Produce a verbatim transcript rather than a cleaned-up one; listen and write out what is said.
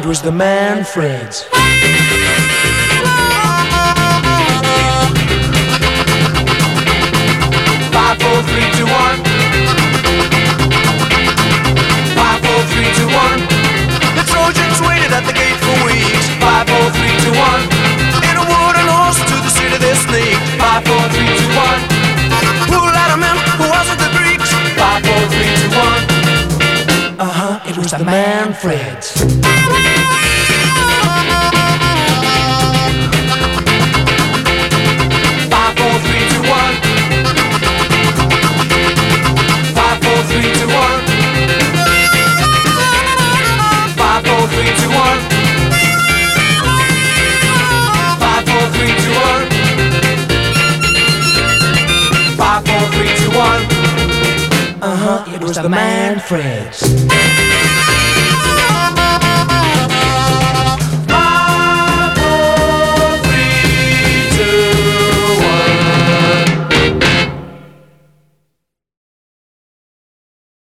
it was the Manfreds. Five, four, three, two, one. Five, four, three, two, one. The Trojans waited at the gate for weeks. Five, four, three, two, one. In a wooden horse to the city they sneaked. Five, four, three, two, one. Who let 'em in? Who wasn't the Greeks? Five, four, three, two, one. Uh huh, it was the Manfreds. Five, four, three, two, one. Five, four, three, two, one. Five, four, three, two, one. Five, four, three, two, one. Five, four, three, two, one. Uh huh, it was the Manfreds.